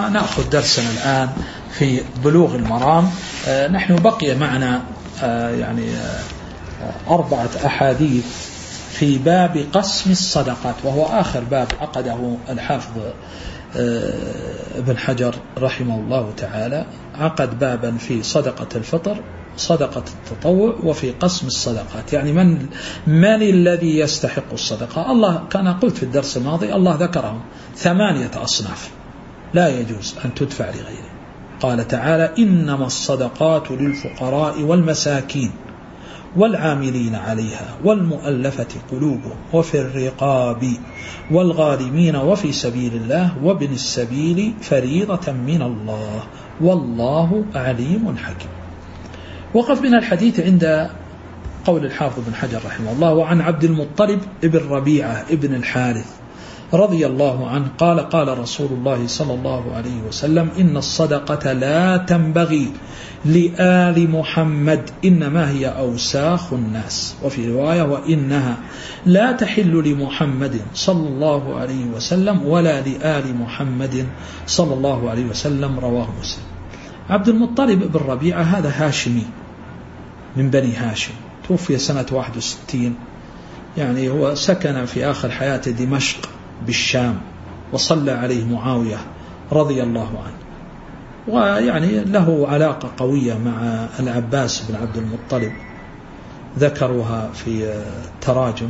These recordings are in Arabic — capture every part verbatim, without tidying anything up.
ونأخذ درسنا الآن في بلوغ المرام. نحن بقي معنا يعني أربعة أحاديث في باب قسم الصدقات، وهو آخر باب عقده الحافظ ابن حجر رحمه الله تعالى. عقد بابا في صدقة الفطر، صدقة التطوع، وفي قسم الصدقات، يعني من من الذي يستحق الصدقة. الله كان قلت في الدرس الماضي الله ذكرهم ثمانية أصناف لا يجوز أن تدفع لغيره. قال تعالى: إنما الصدقات للفقراء والمساكين والعاملين عليها والمؤلفة قلوبهم وفي الرقاب والغارمين وفي سبيل الله وابن السبيل فريضة من الله والله عليم حكيم. وقف من الحديث عند قول الحافظ بن حجر رحمه الله: وعن عبد المطلب ابن ربيعة ابن الحارث رضي الله عنه قال: قال رسول الله صلى الله عليه وسلم: إن الصدقة لا تنبغي لآل محمد إنما هي أوساخ الناس. وفي رواية: وإنها لا تحل لمحمد صلى الله عليه وسلم ولا لآل محمد صلى الله عليه وسلم. رواه مسلم. عبد المطلب ابن ربيعة هذا هاشمي من بني هاشم، توفي سنة واحد وستين، يعني هو سكن في آخر حياته دمشق بالشام، وصلى عليه معاوية رضي الله عنه، ويعني له علاقة قوية مع العباس بن عبد المطلب، ذكروها في التراجم.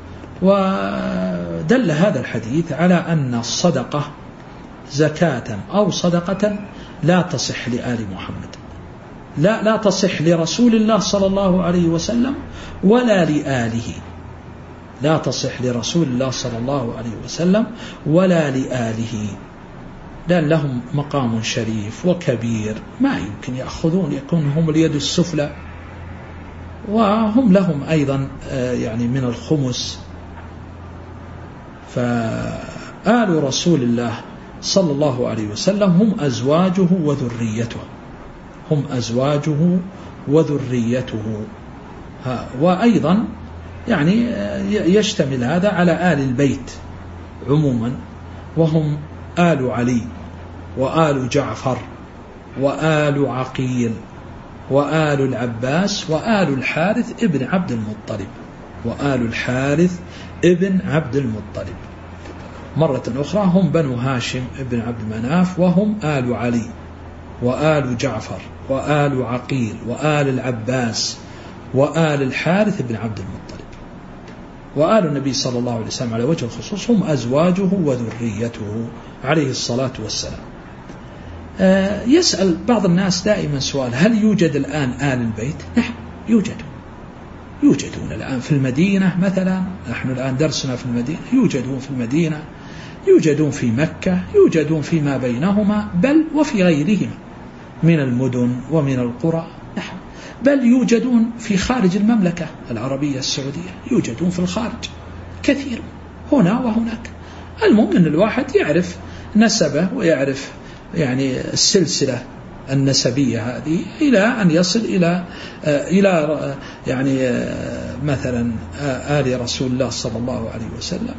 ودل هذا الحديث على أن الصدقة زكاة أو صدقة لا تصح لآل محمد، لا لا تصح لرسول الله صلى الله عليه وسلم ولا لآله، لا تصح لرسول الله صلى الله عليه وسلم ولا لآله، لأن لهم مقام شريف وكبير ما يمكن يأخذون، يكون هم اليد السفلى، وهم لهم أيضا يعني من الخمس. فآل رسول الله صلى الله عليه وسلم هم أزواجه وذريته، هم أزواجه وذريته. وأيضا يعني يشتمل هذا على آل البيت عموما، وهم آل علي وآل جعفر وآل عقيل وآل العباس وآل الحارث ابن عبد المطلب، وآل الحارث ابن عبد المطلب. مرة أخرى هم بنو هاشم ابن عبد المناف، وهم آل علي وآل جعفر وآل عقيل وآل العباس وآل الحارث ابن عبد المطلب. وآل النبي صلى الله عليه وسلم على وجه الخصوص هم أزواجه وذريته عليه الصلاة والسلام. آه يسأل بعض الناس دائما سؤال: هل يوجد الآن آل البيت؟ نعم يوجدون، يوجدون الآن في المدينة مثلا، نحن الآن درسنا في المدينة، يوجدون في المدينة، يوجدون في مكة، يوجدون فيما بينهما، بل وفي غيرهما من المدن ومن القرى. نعم، بل يوجدون في خارج المملكة العربية السعودية، يوجدون في الخارج كثير هنا وهناك. المهم أن الواحد يعرف نسبه ويعرف يعني السلسلة النسبية هذه إلى أن يصل إلى إلى يعني مثلا آل رسول الله صلى الله عليه وسلم،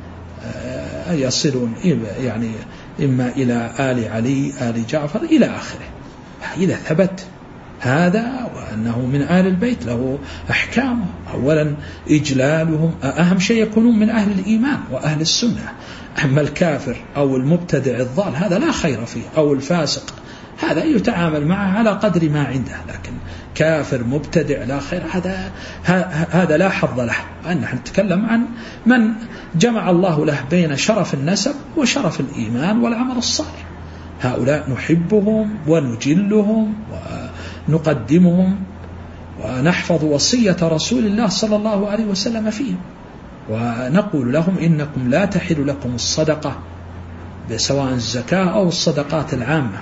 يصلون يعني إما إلى آل علي آل جعفر إلى آخره. إذا ثبت هذا وأنه من آل البيت له أحكامه، أولا إجلالهم، أهم شيء يكونون من أهل الإيمان وأهل السنة. أما الكافر أو المبتدع الضال هذا لا خير فيه، أو الفاسق هذا يتعامل معه على قدر ما عنده، لكن كافر مبتدع لا خير، هذا هذا لا حظ له. نحن نتكلم عن من جمع الله له بين شرف النسب وشرف الإيمان والعمل الصالح. هؤلاء نحبهم ونجلهم ونقدمهم ونحفظ وصية رسول الله صلى الله عليه وسلم فيهم، ونقول لهم: إنكم لا تحل لكم الصدقة، سواء الزكاة أو الصدقات العامة.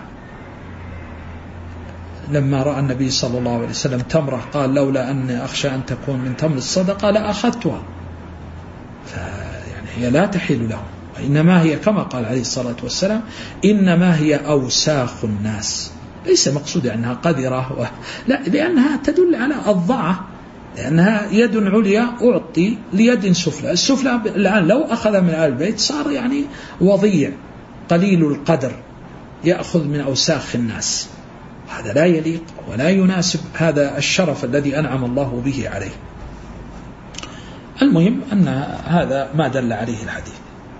لما رأى النبي صلى الله عليه وسلم تمرة قال: لولا أني أخشى أن تكون من تمر الصدقة لأخذتها. فيعني هي لا تحل لهم، وإنما هي كما قال عليه الصلاة والسلام: إنما هي أوساخ الناس. ليس مقصود أنها قذرة و... لا، لأنها تدل على الضعة، لأنها يد عليا أعطي ليد سفلى. السفلى الآن لو أخذ من آل البيت صار يعني وضيع قليل القدر، يأخذ من أوساخ الناس، هذا لا يليق ولا يناسب هذا الشرف الذي أنعم الله به عليه. المهم أن هذا ما دل عليه الحديث.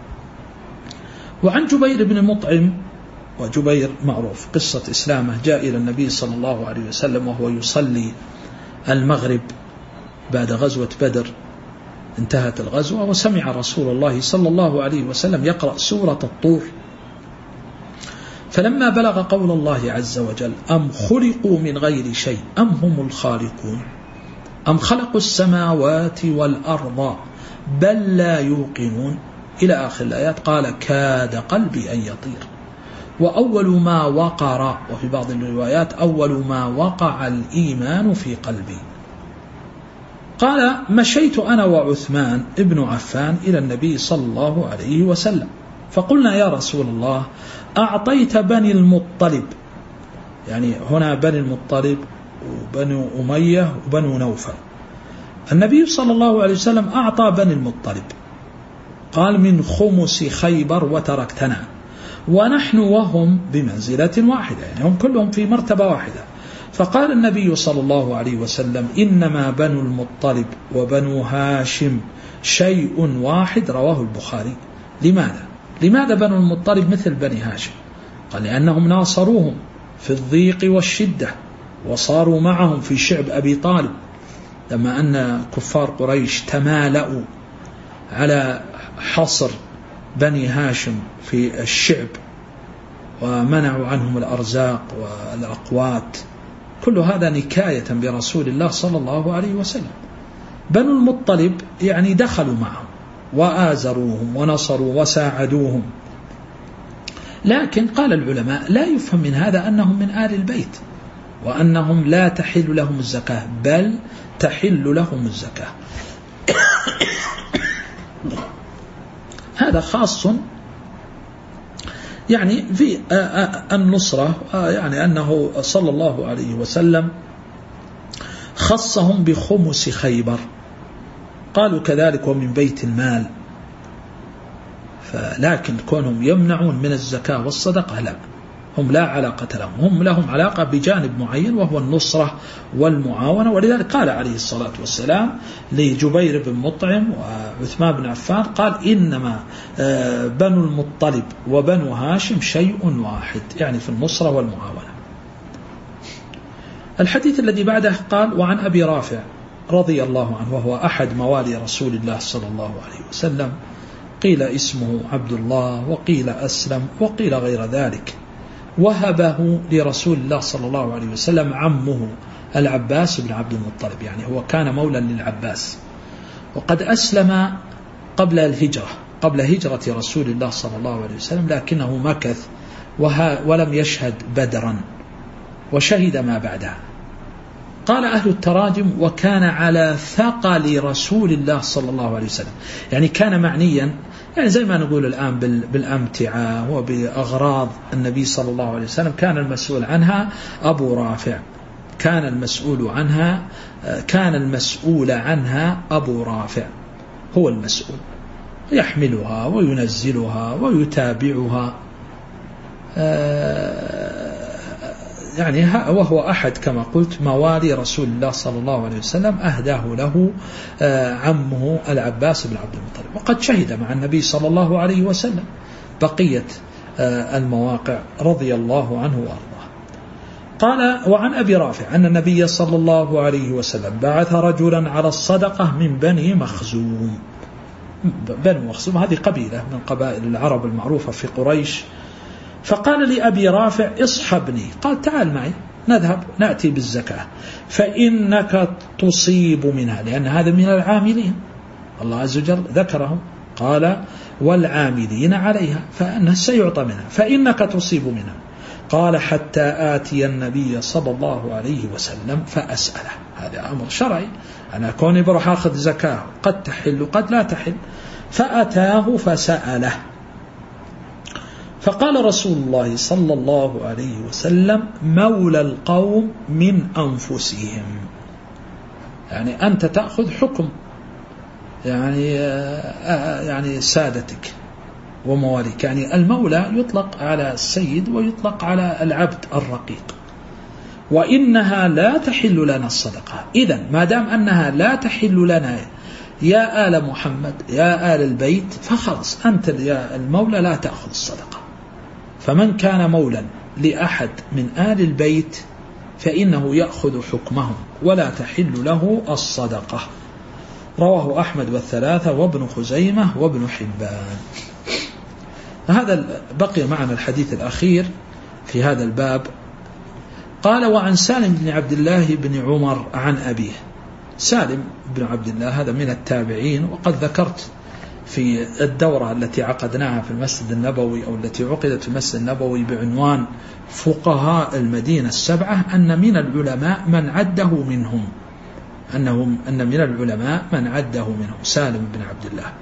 وعن جبير بن مطعم، وجبير معروف قصة إسلامه، جاء إلى النبي صلى الله عليه وسلم وهو يصلي المغرب بعد غزوة بدر، انتهت الغزوة، وسمع رسول الله صلى الله عليه وسلم يقرأ سورة الطور، فلما بلغ قول الله عز وجل أم خلقوا من غير شيء أم هم الخالقون أم خلقوا السماوات والأرض بل لا يوقنون إلى آخر الآيات، قال كاد قلبي أن يطير. وأول ما وقر، وفي بعض الروايات أول ما وقع الإيمان في قلبي. قال مشيت أنا وعثمان ابن عفان إلى النبي صلى الله عليه وسلم فقلنا يا رسول الله أعطيت بني المطلب، يعني هنا بني المطلب وبني أمية وبني نوفل، النبي صلى الله عليه وسلم أعطى بني المطلب، قال من خمس خيبر وتركتنا، ونحن وهم بمنزلة واحدة، يعني هم كلهم في مرتبة واحدة. فقال النبي صلى الله عليه وسلم إنما بنو المطلب وبنو هاشم شيء واحد، رواه البخاري. لماذا؟ لماذا بنو المطلب مثل بني هاشم؟ قال لأنهم ناصروهم في الضيق والشدة، وصاروا معهم في شعب أبي طالب، لما أن كفار قريش تمالأوا على حصر بني هاشم في الشعب ومنعوا عنهم الأرزاق والأقوات، كل هذا نكاية برسول الله صلى الله عليه وسلم. بنو المطلب يعني دخلوا معهم وآزروهم ونصروا وساعدوهم، لكن قال العلماء لا يفهم من هذا أنهم من آل البيت وأنهم لا تحل لهم الزكاة، بل تحل لهم الزكاة. هذا خاص يعني في النصرة، يعني أنه صلى الله عليه وسلم خصهم بخمس خيبر، قالوا كذلك ومن بيت المال، فلكن كونهم يمنعون من الزكاة والصدقة لا، هم لا علاقة لهم، هم لهم علاقة بجانب معين وهو النصرة والمعاونة. ولذلك قال عليه الصلاة والسلام لجبير بن مطعم وعثمان بن عفان، قال إنما بنو المطلب وبنو هاشم شيء واحد، يعني في النصرة والمعاونة. الحديث الذي بعده قال وعن أبي رافع رضي الله عنه، وهو أحد موالي رسول الله صلى الله عليه وسلم، قيل اسمه عبد الله وقيل أسلم وقيل غير ذلك، وهبه لرسول الله صلى الله عليه وسلم عمه العباس بن عبد المطلب، يعني هو كان مولا للعباس، وقد أسلم قبل الهجرة، قبل هجرة رسول الله صلى الله عليه وسلم، لكنه مكث ولم يشهد بدرا وشهد ما بعدها. قال أهل التراجم وكان على ثقل رسول الله صلى الله عليه وسلم، يعني كان معنيا، يعني زي ما نقول الآن بالأمتعة وبأغراض النبي صلى الله عليه وسلم، كان المسؤول عنها أبو رافع، كان المسؤول عنها كان المسؤول عنها أبو رافع، هو المسؤول، يحملها وينزلها ويتابعها، يعني وهو أحد كما قلت موالي رسول الله صلى الله عليه وسلم، أهداه له عمه العباس بن عبد المطلب، وقد شهد مع النبي صلى الله عليه وسلم بقية المواقع رضي الله عنه وأرضاه. قال وعن أبي رافع أن النبي صلى الله عليه وسلم بعث رجلا على الصدقة من بني مخزوم. بني مخزوم هذه قبيلة من قبائل العرب المعروفة في قريش، فقال لأبي رافع اصحبني، قال تعال معي نذهب نأتي بالزكاة فإنك تصيب منها، لأن هذا من العاملين، الله عز وجل ذكرهم قال والعاملين عليها، فأنه سيعطى منها، فإنك تصيب منها. قال حتى آتي النبي صلى الله عليه وسلم فأسأله، هذا أمر شرعي، أنا كوني بروح أخذ زكاة قد تحل قد لا تحل، فأتاه فسأله، فقال رسول الله صلى الله عليه وسلم مولى القوم من أنفسهم، يعني أنت تأخذ حكم يعني يعني سادتك، ومواليك. يعني المولى يطلق على السيد ويطلق على العبد الرقيق. وإنها لا تحل لنا الصدقة. إذن ما دام أنها لا تحل لنا يا آل محمد يا آل البيت فخلص أنت يا المولى لا تأخذ الصدقة. فمن كان مولا لأحد من آل البيت فإنه يأخذ حكمهم ولا تحل له الصدقة. رواه أحمد والثلاثة وابن خزيمة وابن حبان. هذا بقي معنا الحديث الأخير في هذا الباب. قال وعن سالم بن عبد الله بن عمر عن أبيه. سالم بن عبد الله هذا من التابعين، وقد ذكرت في الدورة التي عقدناها في المسجد النبوي أو التي عقدت في المسجد النبوي بعنوان فقهاء المدينة السبعة أن من العلماء من عده منهم أنهم أن من العلماء من عده منهم سالم بن عبد الله.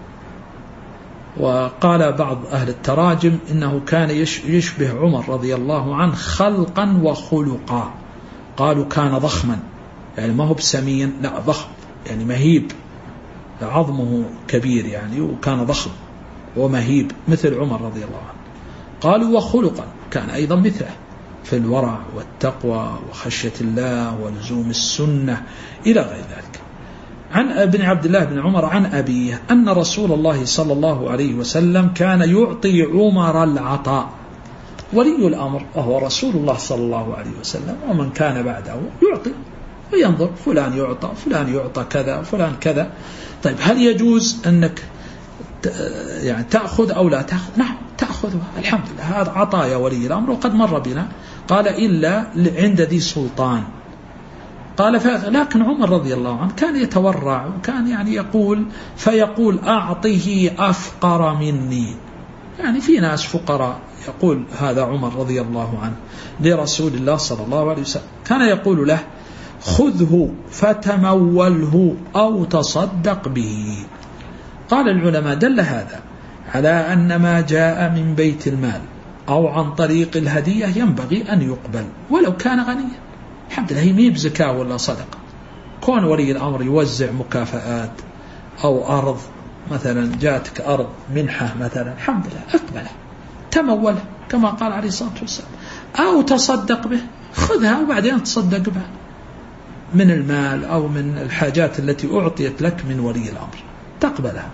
وقال بعض أهل التراجم إنه كان يشبه عمر رضي الله عنه خلقا وخلقا. قالوا كان ضخما، يعني ما هو بسمين، لا ضخم يعني مهيب، عظمه كبير يعني، وكان ضخم ومهيب مثل عمر رضي الله عنه. قالوا وخلقا كان أيضا مثله في الورع والتقوى وخشية الله ولزوم السنة إلى غير ذلك. عن ابن عبد الله بن عمر عن أبيه أن رسول الله صلى الله عليه وسلم كان يعطي عمر العطاء. ولي الأمر وهو رسول الله صلى الله عليه وسلم ومن كان بعده يعطي وينظر فلان يعطى فلان يعطى كذا فلان كذا. طيب هل يجوز أنك يعني تأخذ أو لا تأخذ؟ نعم تأخذها الحمد لله، هذا عطايا ولي الأمر وقد مر بنا. قال إلا عند ذي سلطان. قال لكن عمر رضي الله عنه كان يتورع وكان يعني يقول فيقول أعطه أفقر مني. يعني في ناس فقراء، يقول هذا عمر رضي الله عنه لرسول الله صلى الله عليه وسلم كان يقول له خذه فتموله أو تصدق به. قال العلماء دل هذا على أن ما جاء من بيت المال أو عن طريق الهدية ينبغي أن يقبل ولو كان غنيا. الحمد لله، هي ميب زكاة ولا صدقة. كون ولي الأمر يوزع مكافآت أو أرض، مثلا جاتك أرض منحة مثلا، الحمد لله أقبله تموله كما قال عليه الصلاة والسلام، أو تصدق به، خذها وبعدين تصدق بها من المال أو من الحاجات التي أعطيت لك من ولي الأمر تقبلها.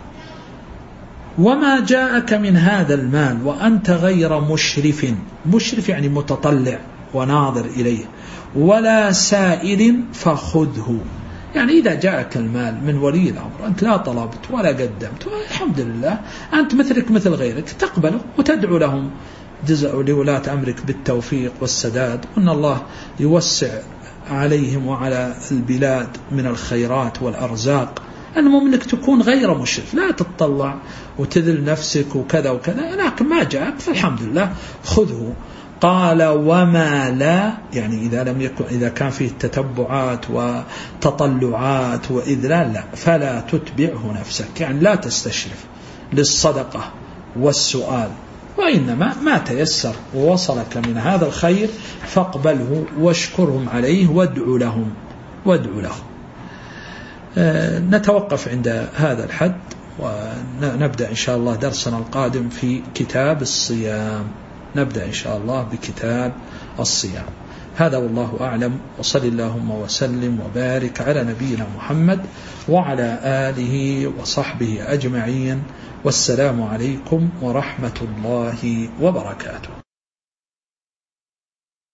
وما جاءك من هذا المال وأنت غير مشرف، مشرف يعني متطلع وناظر إليه، ولا سائل فخذه. يعني إذا جاءك المال من ولي الأمر أنت لا طلبت ولا قدمت، الحمد لله أنت مثلك مثل غيرك تقبله وتدعو لهم جزء لولاة أمرك بالتوفيق والسداد، وأن الله يوسع عليهم وعلى البلاد من الخيرات والأرزاق. المهم أنك تكون غير مشرف، لا تتطلع وتذل نفسك وكذا وكذا، لكن ما جاءك فالحمد لله خذه. قال وما لا، يعني إذا لم يكن إذا كان فيه تتبعات وتطلعات وإذلال لا، فلا تتبعه نفسك، يعني لا تستشرف للصدقة والسؤال، وإنما ما تيسر ووصلك من هذا الخير فاقبله واشكرهم عليه وادعو لهم وادعو لهم. آه نتوقف عند هذا الحد ونبدأ إن شاء الله درسنا القادم في كتاب الصيام. نبدأ إن شاء الله بكتاب الصيام. هذا والله أعلم، وصل اللهم وسلم وبارك على نبينا محمد وعلى آله وصحبه أجمعين، والسلام عليكم ورحمة الله وبركاته.